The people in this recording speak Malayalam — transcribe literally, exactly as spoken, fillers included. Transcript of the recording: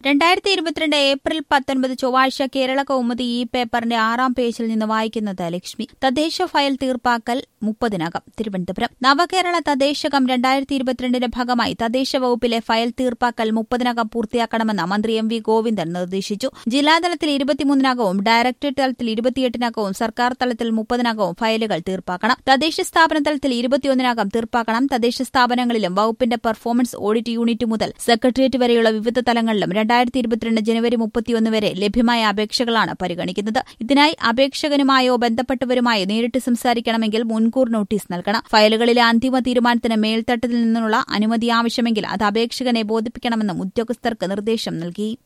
രണ്ടായിരത്തി ഇരുപത്തിരണ്ട് ഏപ്രിൽ പത്തൊൻപത് ചൊവ്വാഴ്ച കേരള കൗമുദി ഈ പേപ്പറിന്റെ ആറാം പേജിൽ നിന്ന് വായിക്കുന്നത് ലക്ഷ്മി. തദ്ദേശ ഫയൽ തീർപ്പാക്കൽ മുപ്പതിനകം. തിരുവനന്തപുരം. നവകേരള തദ്ദേശകം രണ്ടായിരത്തി ഇരുപത്തിരണ്ടിന്റെ ഭാഗമായി തദ്ദേശ വകുപ്പിലെ ഫയൽ തീർപ്പാക്കൽ മുപ്പതിനകം പൂർത്തിയാക്കണമെന്ന് മന്ത്രി എം വി ഗോവിന്ദൻ നിർദ്ദേശിച്ചു. ജില്ലാതലത്തിൽ ഇരുപത്തിമൂന്നിനകവും ഡയറക്ടറേറ്റ് തലത്തിൽ ഇരുപത്തിയെട്ടിനകവും സർക്കാർ തലത്തിൽ മുപ്പതിനകവും ഫയലുകൾ തീർപ്പാക്കണം. തദ്ദേശ സ്ഥാപന തലത്തിൽ ഇരുപത്തിയൊന്നിനകം തീർപ്പാക്കണം. തദ്ദേശ സ്ഥാപനങ്ങളിലും വകുപ്പിന്റെ പെർഫോമൻസ് ഓഡിറ്റ് യൂണിറ്റ് മുതൽ സെക്രട്ടേറിയറ്റ് വരെയുള്ള വിവിധ തലങ്ങളിലും രണ്ടായിരത്തി ഇരുപത്തിരണ്ട് ജനുവരി മുപ്പത്തിയൊന്ന് വരെ ലഭ്യമായ അപേക്ഷകളാണ് പരിഗണിക്കുന്നത്. ഇതിനായി അപേക്ഷകനുമായോ ബന്ധപ്പെട്ടവരുമായോ നേരിട്ട് സംസാരിക്കണമെങ്കിൽ മുൻകൂർ നോട്ടീസ് നൽകണം. ഫയലുകളിലെ അന്തിമ തീരുമാനത്തിന് മേൽത്തട്ടിൽ നിന്നുള്ള അനുമതി ആവശ്യമെങ്കിൽ അത് അപേക്ഷകനെ ബോധിപ്പിക്കണമെന്നും ഉദ്യോഗസ്ഥർക്ക് നിർദ്ദേശം നൽകി.